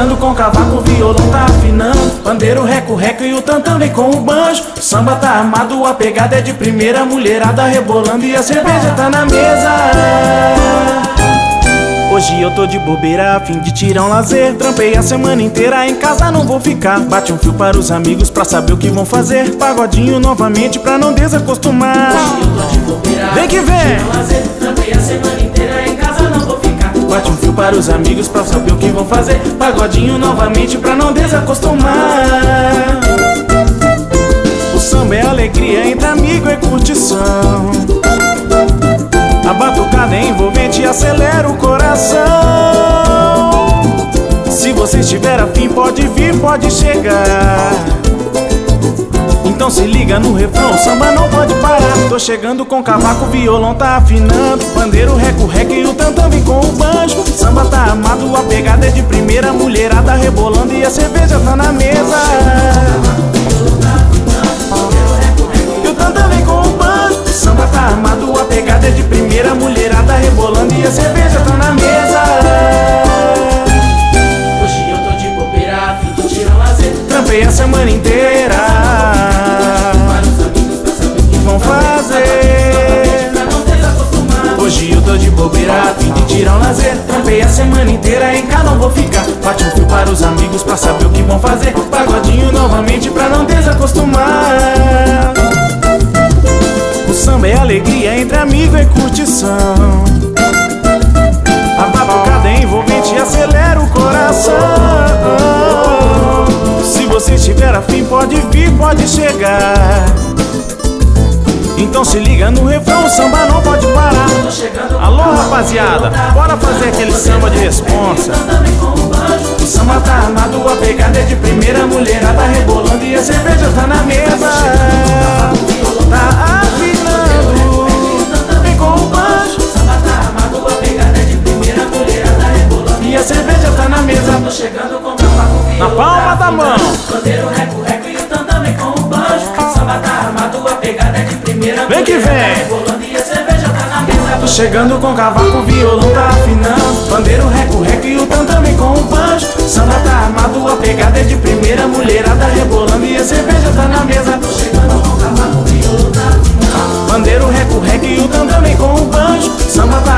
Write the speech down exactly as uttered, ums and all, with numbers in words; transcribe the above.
chegando com cavaco, o violão tá afinando, pandeiro, reco-reco e o tantã vem com o banjo. O samba tá armado, a pegada é de primeira, mulherada rebolando e a cerveja tá na mesa. Hoje eu tô de bobeira a fim de tirar um lazer. Trampei a semana inteira, em casa não vou ficar. Bate um fio para os amigos pra saber o que vão fazer. Pagodinho novamente pra não desacostumar. Hoje eu tô de bobeira, vem que vem! Tirar um lazer. Trampei a semana inteira, em casa não vou ficar. Bate um fio para os amigos pra saber o que vão fazer. Pagodinho novamente pra não desacostumar. O samba é alegria, entre amigo é curtição. A batucada é envolvente e acelera o coração. Se você estiver afim, pode vir, pode chegar. Então se liga no refrão, o samba não pode parar. Tô chegando com cavaco, o violão tá afinando, pandeiro, reco-reco e o tantã vem com o banjo. Samba tá armado, a pegada é de primeira, mulherada rebolando e a cerveja tá na mesa. E o tantã vem com o banjo. Samba tá armado, a pegada é de primeira, mulherada rebolando e a cerveja tá na mesa. Hoje eu tô de bobeira, a fim de tirar um lazer. Trampei a semana inteira, Para os amigos pra saber o que vão fazer. pra não desacostumar. Hoje eu tô de bobeira a fim de tirar um lazer. Trampei a semana inteira, em casa não vou ficar. Bate um fio para os amigos pra saber o que vão fazer. Pagodinho novamente pra não desacostumar. O samba é alegria, entre amigo é curtição. A batucada é envolvente e acelera o coração. Se você estiver afim, pode vir, pode chegar. Então se liga no refrão, o samba não pode parar. Tô chegando com Alô cavaco, rapaziada, o violão tá bora fazer aquele samba de responsa. tantã vem com o banjo. O samba tá armado, a pegada é de primeira, mulherada rebolando e a cerveja tá na mesa. Tá afinando, vem com o banjo. Samba tá armado, a pegada é de primeira, mulherada rebolando E a cerveja tá na mesa. Tô chegando com cavaco, o Na violão palma tá da mão. afinando, pandeiro, reco-reco e o tantã vem com o banjo. Samba tá armado, a pegada é de primeira, Vem que mulherada vem. rebolando e a cerveja tá na mesa. Tô chegando com cavaco, o violão tá afinando, pandeiro, reco-reco e o tantã vem com o banjo. Samba tá armado, a pegada é de primeira, mulherada rebolando e a cerveja tá na mesa. Tô chegando com cavaco, o violão tá afinando, Pandeiro, reco-reco e o tantã vem com o banjo. Samba tá